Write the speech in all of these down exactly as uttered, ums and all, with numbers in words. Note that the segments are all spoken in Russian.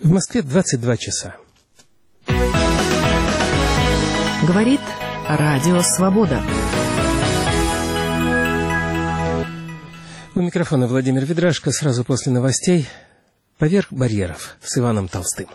В Москве двадцать два часа. Говорит Радио Свобода. У микрофона Владимир Ведрашко. Сразу после новостей «Поверх барьеров» с Иваном Толстым.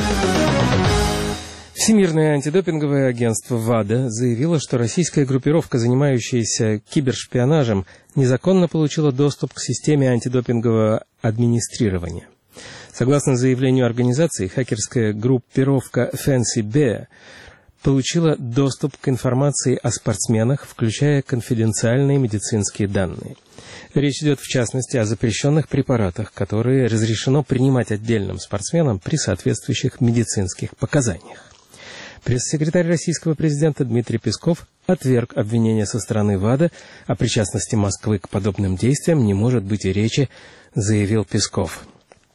Всемирное антидопинговое агентство ВАДА заявило, что российская группировка, занимающаяся кибершпионажем, незаконно получила доступ к системе антидопингового администрирования. Согласно заявлению организации, хакерская группировка Fancy Bear получила доступ к информации о спортсменах, включая конфиденциальные медицинские данные. Речь идет, в частности, о запрещенных препаратах, которые разрешено принимать отдельным спортсменам при соответствующих медицинских показаниях. Пресс-секретарь российского президента Дмитрий Песков отверг обвинения со стороны ВАДА. О причастности Москвы к подобным действиям не может быть и речи, заявил Песков.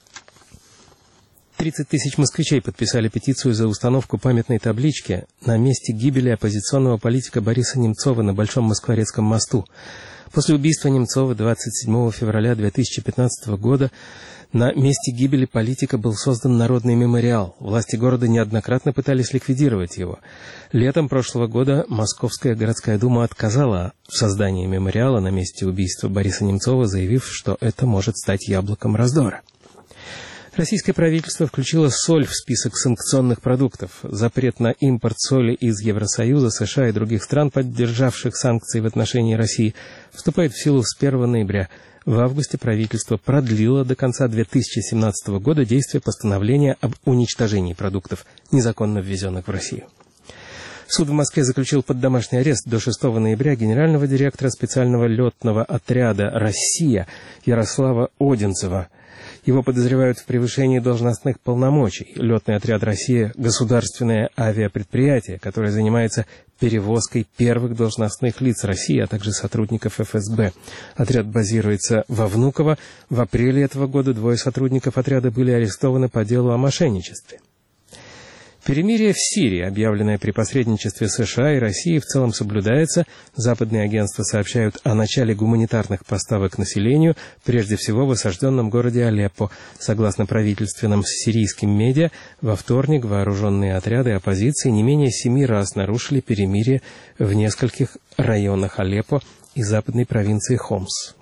тридцать тысяч москвичей подписали петицию за установку памятной таблички на месте гибели оппозиционного политика Бориса Немцова на Большом Москворецком мосту. После убийства Немцова двадцать седьмого февраля две тысячи пятнадцатого года на месте гибели политика был создан народный мемориал. Власти города неоднократно пытались ликвидировать его. Летом прошлого года Московская городская дума отказала в создании мемориала на месте убийства Бориса Немцова, заявив, что это может стать яблоком раздора. Российское правительство включило соль в список санкционных продуктов. Запрет на импорт соли из Евросоюза, США и других стран, поддержавших санкции в отношении России, вступает в силу с первого ноября. В августе правительство продлило до конца две тысячи семнадцатого года действие постановления об уничтожении продуктов, незаконно ввезенных в Россию. Суд в Москве заключил под домашний арест до шестого ноября генерального директора специального летного отряда «Россия» Ярослава Одинцева. Его подозревают в превышении должностных полномочий. Летный отряд «Россия» — государственное авиапредприятие, которое занимается перевозкой первых должностных лиц России, а также сотрудников эф эс бэ. Отряд базируется во Внуково. В апреле этого года двое сотрудников отряда были арестованы по делу о мошенничестве. Перемирие в Сирии, объявленное при посредничестве США и России, в целом соблюдается. Западные агентства сообщают о начале гуманитарных поставок населению, прежде всего в осажденном городе Алеппо. Согласно правительственным сирийским медиа, во вторник вооруженные отряды оппозиции не менее семи раз нарушили перемирие в нескольких районах Алеппо и западной провинции Хомс.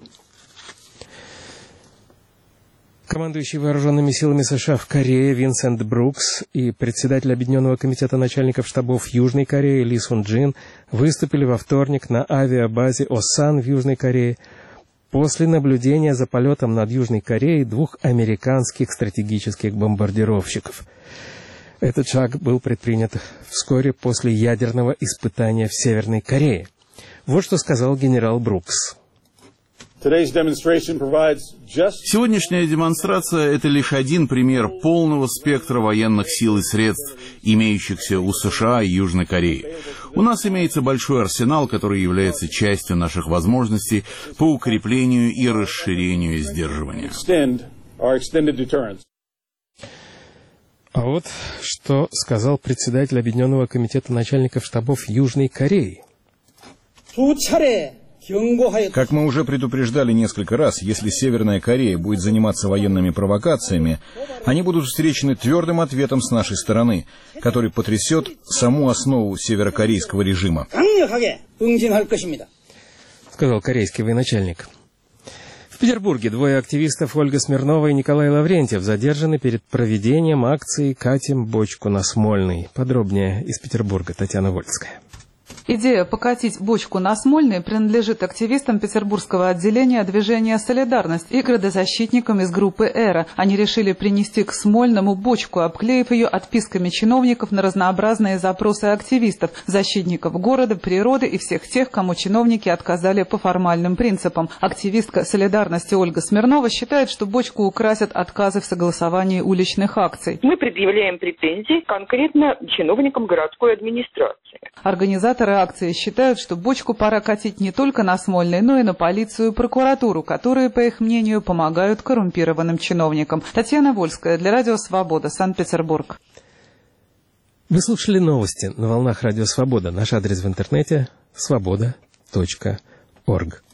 Командующий вооруженными силами США в Корее Винсент Брукс и председатель Объединенного комитета начальников штабов Южной Кореи Ли Сун Джин выступили во вторник на авиабазе Осан в Южной Корее после наблюдения за полетом над Южной Кореей двух американских стратегических бомбардировщиков. Этот шаг был предпринят вскоре после ядерного испытания в Северной Корее. Вот что сказал генерал Брукс. Сегодняшняя демонстрация – это лишь один пример полного спектра военных сил и средств, имеющихся у США и Южной Кореи. У нас имеется большой арсенал, который является частью наших возможностей по укреплению и расширению сдерживания. А вот что сказал председатель Объединенного комитета начальников штабов Южной Кореи. Как мы уже предупреждали несколько раз, если Северная Корея будет заниматься военными провокациями, они будут встречены твердым ответом с нашей стороны, который потрясет саму основу северокорейского режима, сказал корейский военачальник. В Петербурге двое активистов, Ольга Смирнова и Николай Лаврентьев, задержаны перед проведением акции «Катим бочку на Смольный». Подробнее из Петербурга Татьяна Вольская. Идея покатить бочку на Смольный принадлежит активистам петербургского отделения движения «Солидарность» и градозащитникам из группы «Эра». Они решили принести к Смольному бочку, обклеив ее отписками чиновников на разнообразные запросы активистов, защитников города, природы и всех тех, кому чиновники отказали по формальным принципам. Активистка «Солидарности» Ольга Смирнова считает, что бочку украсят отказы в согласовании уличных акций. Мы предъявляем претензии конкретно чиновникам городской администрации. Организаторы акции считают, что бочку пора катить не только на Смольный, но и на полицию и прокуратуру, которые, по их мнению, помогают коррумпированным чиновникам. Татьяна Вольская для Радио Свобода, Санкт-Петербург. Вы слушали новости на волнах Радио Свобода. Наш адрес в интернете — свобода точка орг.